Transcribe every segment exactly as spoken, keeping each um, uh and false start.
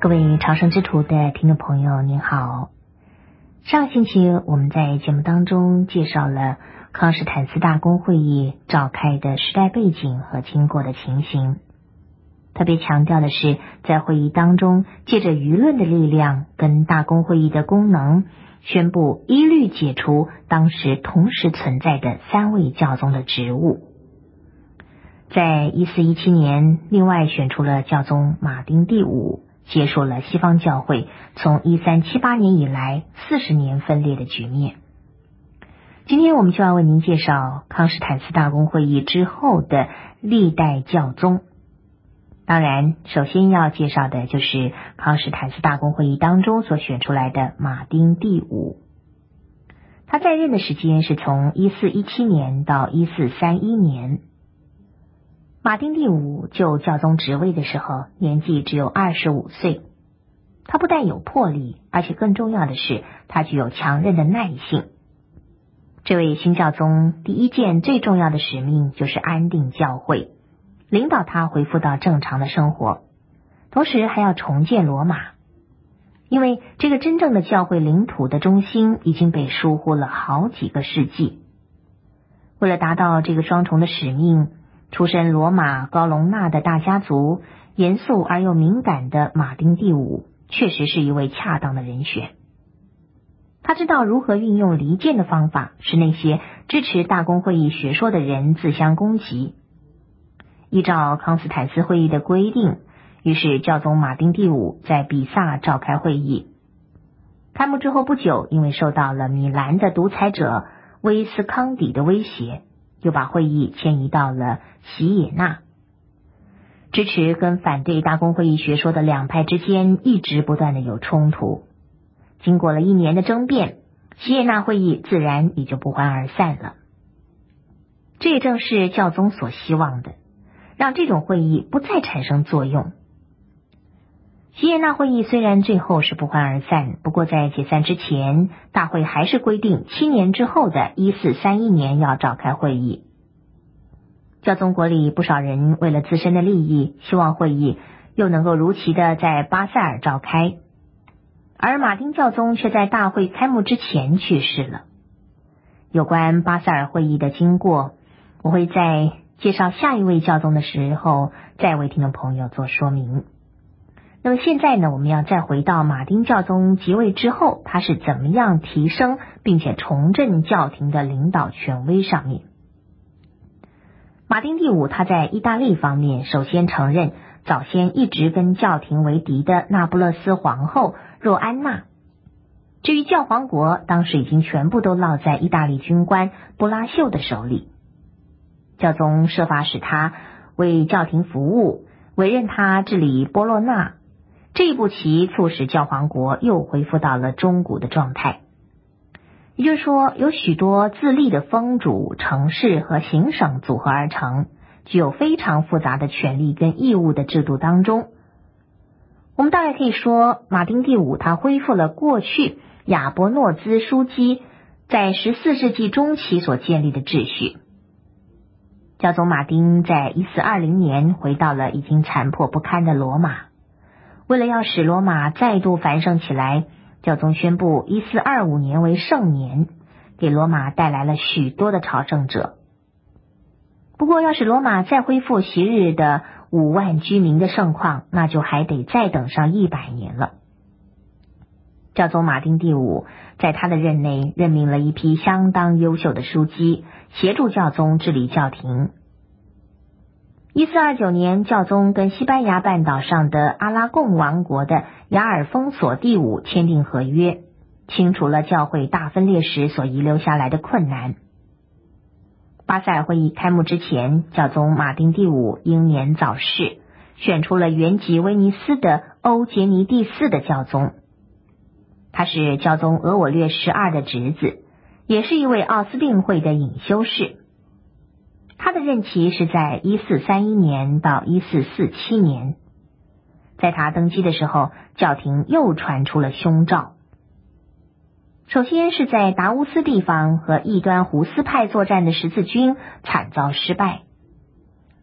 各位朝圣之途的听众朋友您好，上星期我们在节目当中介绍了康斯坦茨大公会议召开的时代背景和经过的情形，特别强调的是在会议当中借着舆论的力量跟大公会议的功能，宣布一律解除当时同时存在的三位教宗的职务。在一四一七年另外选出了教宗马丁第五，结束了西方教会从一三七八年以来四十年分裂的局面。今天我们就要为您介绍康斯坦茨大公会议之后的历代教宗。当然首先要介绍的就是康斯坦茨大公会议当中所选出来的马丁第五。他在任的时间是从一四一七年到一四三一年。马丁第五就教宗职位的时候年纪只有二十五岁，他不但有魄力，而且更重要的是他具有强韧的耐性。这位新教宗第一件最重要的使命就是安定教会，领导他恢复到正常的生活，同时还要重建罗马，因为这个真正的教会领土的中心已经被疏忽了好几个世纪。为了达到这个双重的使命，出身罗马高隆纳的大家族，严肃而又敏感的马丁第五确实是一位恰当的人选。他知道如何运用离间的方法，使那些支持大公会议学说的人自相攻击。依照康斯坦茨会议的规定，于是教宗马丁第五在比萨召开会议。开幕之后不久，因为受到了米兰的独裁者威斯康底的威胁，又把会议迁移到了锡耶纳。支持跟反对大公会议学说的两派之间一直不断的有冲突。经过了一年的争辩，锡耶纳会议自然也就不欢而散了。这也正是教宗所希望的，让这种会议不再产生作用。锡耶纳会议虽然最后是不欢而散，不过在解散之前，大会还是规定七年之后的一四三一年要召开会议。教宗国里不少人为了自身的利益，希望会议又能够如期的在巴塞尔召开，而马丁教宗却在大会开幕之前去世了。有关巴塞尔会议的经过，我会在介绍下一位教宗的时候再为听众朋友做说明。那么现在呢，我们要再回到马丁教宗即位之后，他是怎么样提升并且重振教廷的领导权威上面。马丁第五他在意大利方面首先承认早先一直跟教廷为敌的那不勒斯皇后若安娜。至于教皇国，当时已经全部都落在意大利军官布拉秀的手里。教宗设法使他为教廷服务，委任他治理波洛纳。这一步棋促使教皇国又恢复到了中古的状态。也就是说，有许多自立的封主、城市和行省组合而成，具有非常复杂的权利跟义务的制度当中。我们大概可以说，马丁第五他恢复了过去亚伯诺兹枢机在十四世纪中期所建立的秩序。教宗马丁在一四二零年回到了已经残破不堪的罗马，为了要使罗马再度繁盛起来，教宗宣布一四二五年为圣年，给罗马带来了许多的朝圣者。不过要使罗马再恢复昔日的五万居民的盛况，那就还得再等上一百年了。教宗马丁第五在他的任内任命了一批相当优秀的枢机，协助教宗治理教廷。一四二九年，教宗跟西班牙半岛上的阿拉贡王国的雅尔封索第五签订合约，清除了教会大分裂时所遗留下来的困难。巴塞尔会议开幕之前，教宗马丁第五英年早逝，选出了原籍威尼斯的欧杰尼第四的教宗。他是教宗额我略十二的侄子，也是一位奥斯定会的隐修士。他的任期是在一四三一年到一四四七年。在他登基的时候，教廷又传出了凶兆。首先是在达乌斯地方和异端胡斯派作战的十字军惨遭失败。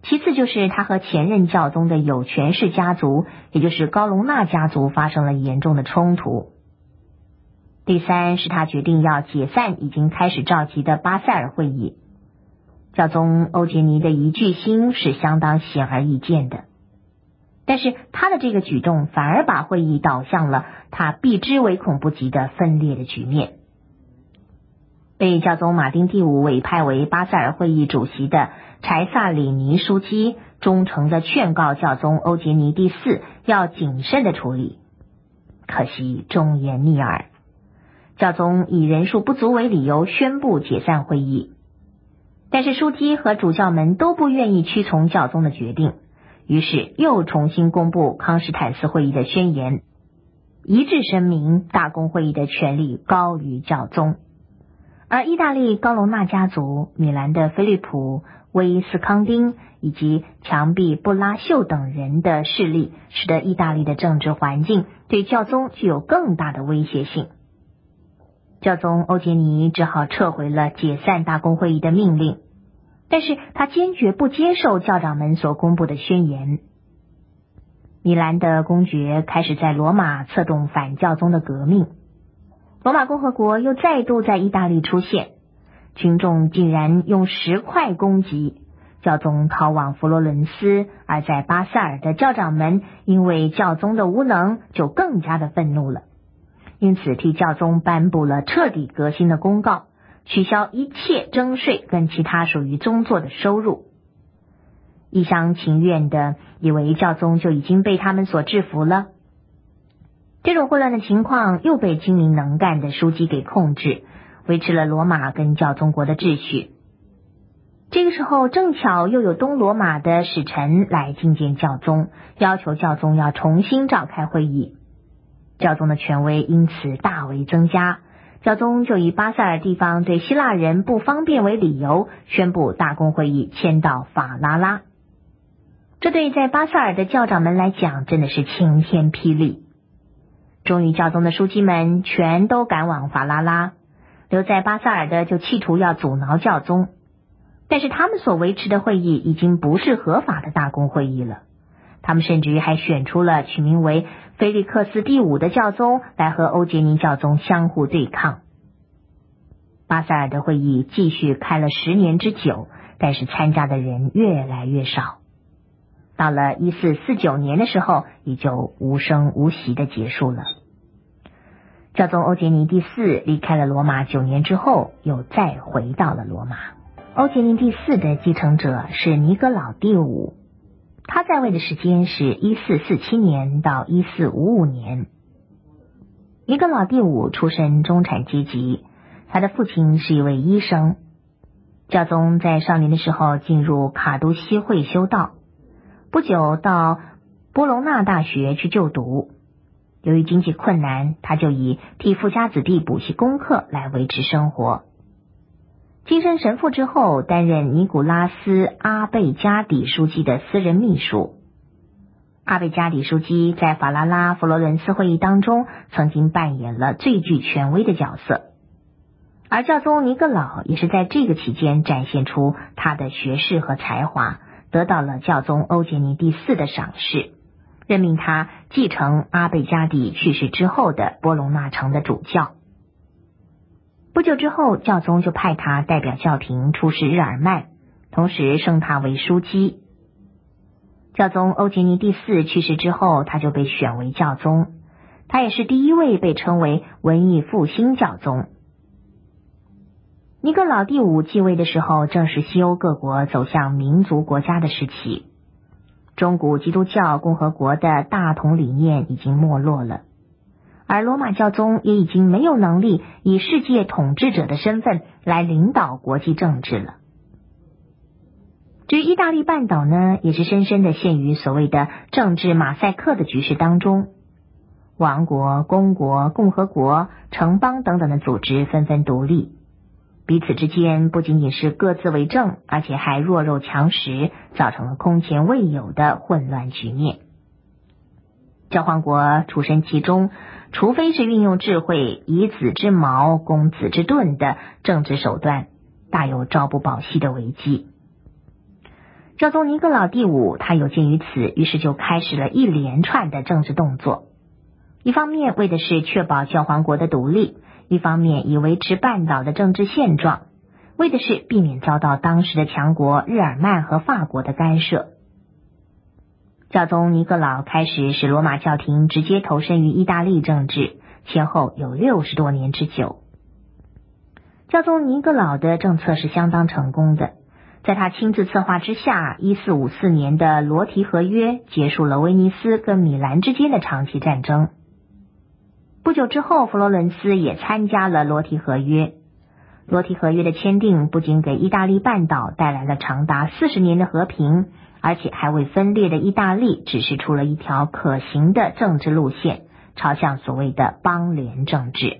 其次就是他和前任教宗的有权势家族，也就是高隆纳家族发生了严重的冲突。第三是他决定要解散已经开始召集的巴塞尔会议。教宗欧杰尼的一句心是相当显而易见的，但是他的这个举动反而把会议导向了他避之唯恐不及的分裂的局面。被教宗马丁第五委派为巴塞尔会议主席的柴萨里尼枢机忠诚地劝告教宗欧杰尼第四要谨慎地处理，可惜忠言逆耳。教宗以人数不足为理由宣布解散会议，但是枢机和主教们都不愿意屈从教宗的决定，于是又重新公布康斯坦茨会议的宣言，一致声明大公会议的权力高于教宗。而意大利高隆纳家族、米兰的菲利普、威斯康丁以及强壁布拉秀等人的势力，使得意大利的政治环境对教宗具有更大的威胁性。教宗欧杰尼只好撤回了解散大公会议的命令，但是他坚决不接受教长们所公布的宣言。米兰的公爵开始在罗马策动反教宗的革命，罗马共和国又再度在意大利出现，群众竟然用石块攻击，教宗逃往佛罗伦斯，而在巴塞尔的教长们因为教宗的无能就更加的愤怒了，因此替教宗颁布了彻底革新的公告，取消一切征税跟其他属于宗座的收入。一厢情愿的以为教宗就已经被他们所制服了。这种混乱的情况又被精明能干的枢机给控制，维持了罗马跟教宗国的秩序。这个时候正巧又有东罗马的使臣来觐见教宗，要求教宗要重新召开会议。教宗的权威因此大为增加，教宗就以巴塞尔地方对希腊人不方便为理由，宣布大公会议迁到法拉拉。这对在巴塞尔的教长们来讲真的是晴天霹雳。忠于教宗的枢机们全都赶往法拉拉，留在巴塞尔的就企图要阻挠教宗，但是他们所维持的会议已经不是合法的大公会议了。他们甚至于还选出了取名为菲利克斯第五的教宗来和欧杰尼教宗相互对抗。巴塞尔的会议继续开了十年之久，但是参加的人越来越少。到了一四四九年的时候，也就无声无息的结束了。教宗欧杰尼第四离开了罗马九年之后，又再回到了罗马。欧杰尼第四的继承者是尼格老第五，他在位的时间是一四四七年到一四五五年。尼格老第五出身中产阶级，他的父亲是一位医生。教宗在少年的时候进入卡都西会修道，不久到波隆纳大学去就读。由于经济困难，他就以替富家子弟补习功课来维持生活。晋升神父之后，担任尼古拉斯·阿贝加底枢机的私人秘书。阿贝加底枢机在法拉拉佛罗伦斯会议当中曾经扮演了最具权威的角色，而教宗尼格老也是在这个期间展现出他的学识和才华，得到了教宗欧杰尼第四的赏识，任命他继承阿贝加底去世之后的波隆纳城的主教。不久之后，教宗就派他代表教廷出使日耳曼，同时升他为枢机。教宗欧杰尼第四去世之后，他就被选为教宗，他也是第一位被称为文艺复兴教宗。尼格老第五继位的时候，正是西欧各国走向民族国家的时期，中古基督教共和国的大统理念已经没落了，而罗马教宗也已经没有能力以世界统治者的身份来领导国际政治了。至于意大利半岛呢，也是深深的陷于所谓的政治马赛克的局势当中，王国、公国、共和国、城邦等等的组织纷纷独立，彼此之间不仅仅是各自为政，而且还弱肉强食，造成了空前未有的混乱局面。教皇国处身其中，除非是运用智慧以子之矛攻子之盾的政治手段，大有朝不保夕的危机。 教宗尼各老第五他有鉴于此，于是就开始了一连串的政治动作。一方面为的是确保教皇国的独立，一方面以维持半岛的政治现状，为的是避免遭到当时的强国日耳曼和法国的干涉。教宗尼各老开始使罗马教廷直接投身于意大利政治，前后有六十多年之久。教宗尼各老的政策是相当成功的，在他亲自策划之下，一四五四年的罗提合约结束了威尼斯跟米兰之间的长期战争。不久之后，佛罗伦斯也参加了罗提合约。罗提合约的签订不仅给意大利半岛带来了长达四十年的和平，而且还为分裂的意大利指示出了一条可行的政治路线，朝向所谓的邦联政治。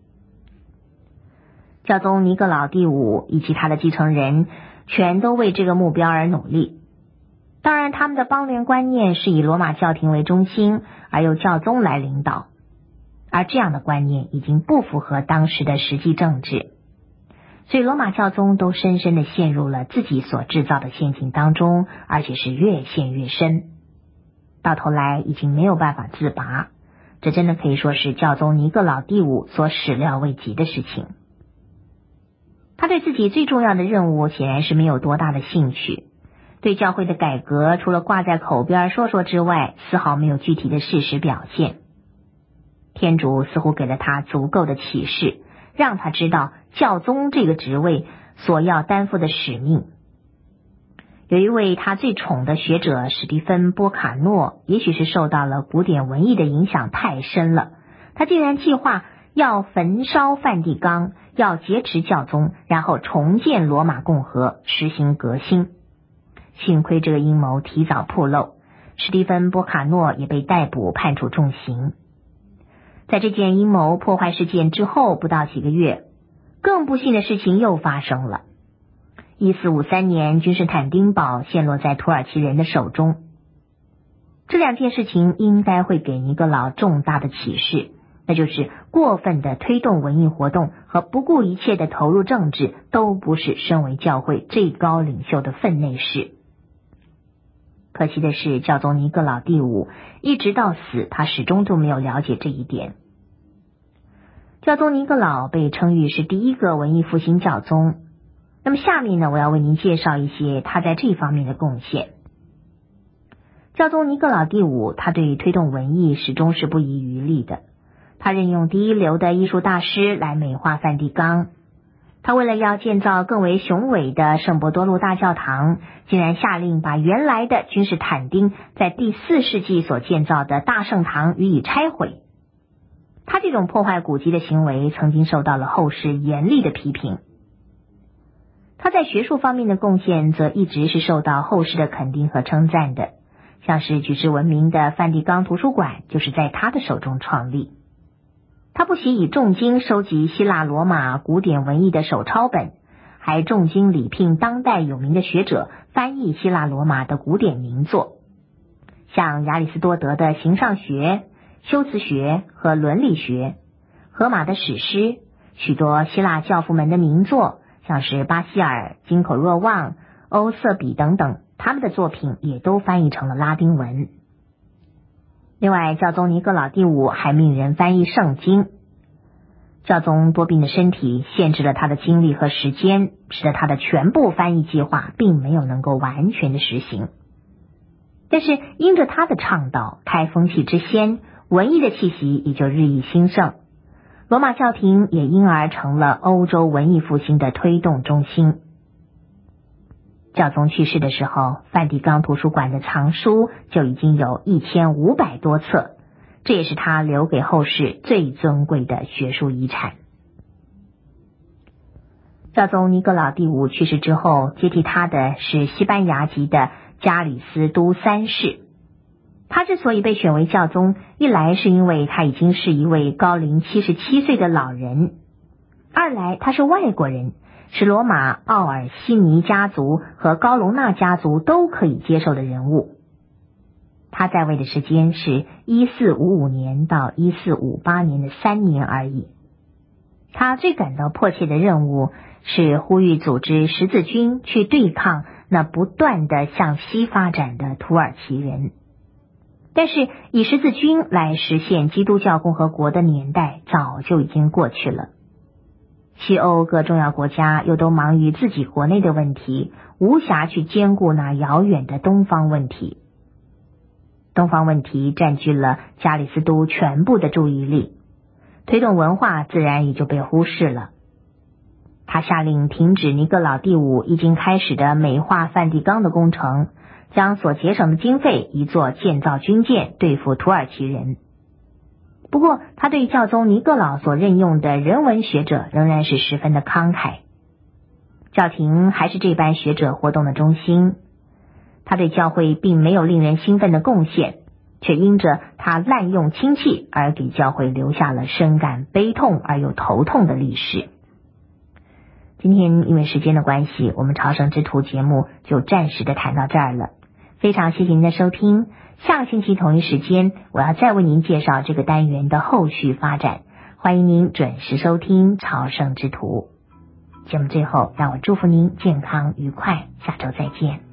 教宗尼各老第五以及他的继承人全都为这个目标而努力。当然，他们的邦联观念是以罗马教廷为中心，而由教宗来领导。而这样的观念已经不符合当时的实际政治，所以罗马教宗都深深地陷入了自己所制造的陷阱当中，而且是越陷越深，到头来已经没有办法自拔。这真的可以说是教宗尼各老第五所始料未及的事情。他对自己最重要的任务显然是没有多大的兴趣，对教会的改革除了挂在口边说说之外，丝毫没有具体的事实表现。天主似乎给了他足够的启示，让他知道教宗这个职位所要担负的使命。有一位他最宠的学者史蒂芬·波卡诺，也许是受到了古典文艺的影响太深了，他竟然计划要焚烧梵蒂冈，要劫持教宗，然后重建罗马共和，实行革新。幸亏这个阴谋提早暴露，史蒂芬·波卡诺也被逮捕，判处重刑。在这件阴谋破坏事件之后不到几个月，更不幸的事情又发生了。一四五三年，君士坦丁堡陷落在土耳其人的手中。这两件事情应该会给尼各老重大的启示，那就是过分的推动文艺活动和不顾一切的投入政治，都不是身为教会最高领袖的分内事。可惜的是，教宗尼各老第五一直到死，他始终都没有了解这一点。教宗尼各老被称誉是第一个文艺复兴教宗。那么下面呢，我要为您介绍一些他在这方面的贡献。教宗尼各老第五，他对推动文艺始终是不遗余力的。他任用第一流的艺术大师来美化梵蒂冈。他为了要建造更为雄伟的圣伯多禄大教堂，竟然下令把原来的君士坦丁在第四世纪所建造的大圣堂予以拆毁。他这种破坏古迹的行为曾经受到了后世严厉的批评。他在学术方面的贡献则一直是受到后世的肯定和称赞的，像是举世闻名的梵蒂冈图书馆就是在他的手中创立。他不惜以重金收集希腊罗马古典文艺的手抄本，还重金礼聘当代有名的学者翻译希腊罗马的古典名作，像亚里士多德的形上学、修辞学和伦理学，荷马的史诗，许多希腊教父们的名作，像是巴希尔、金口若望、欧瑟比等等，他们的作品也都翻译成了拉丁文。另外，教宗尼各老第五还命人翻译圣经。教宗多病的身体限制了他的精力和时间，使得他的全部翻译计划并没有能够完全的实行。但是因着他的倡导，开风气之先，文艺的气息也就日益兴盛，罗马教廷也因而成了欧洲文艺复兴的推动中心。教宗去世的时候，梵蒂冈图书馆的藏书就已经有一千五百多册，这也是他留给后世最尊贵的学术遗产。教宗尼各老第五去世之后，接替他的是西班牙籍的加里斯都三世。他之所以被选为教宗，一来是因为他已经是一位高龄七十七岁的老人，二来他是外国人，是罗马奥尔西尼家族和高隆纳家族都可以接受的人物。他在位的时间是一四五五年到一四五八年的三年而已。他最感到迫切的任务是呼吁组织十字军去对抗那不断的向西发展的土耳其人。但是以十字军来实现基督教共和国的年代早就已经过去了。西欧各重要国家又都忙于自己国内的问题，无暇去兼顾那遥远的东方问题。东方问题占据了加里斯都全部的注意力，推动文化自然也就被忽视了。他下令停止尼各老第五已经开始的美化梵蒂冈的工程，将所节省的经费移作建造军舰对付土耳其人。不过他对教宗尼各老所任用的人文学者仍然是十分的慷慨，教廷还是这班学者活动的中心。他对教会并没有令人兴奋的贡献，却因着他滥用亲戚而给教会留下了深感悲痛而又头痛的历史。今天因为时间的关系，我们朝圣之途节目就暂时的谈到这儿了。非常谢谢您的收听，下个星期同一时间我要再为您介绍这个单元的后续发展，欢迎您准时收听朝圣之途。节目最后让我祝福您健康愉快，下周再见。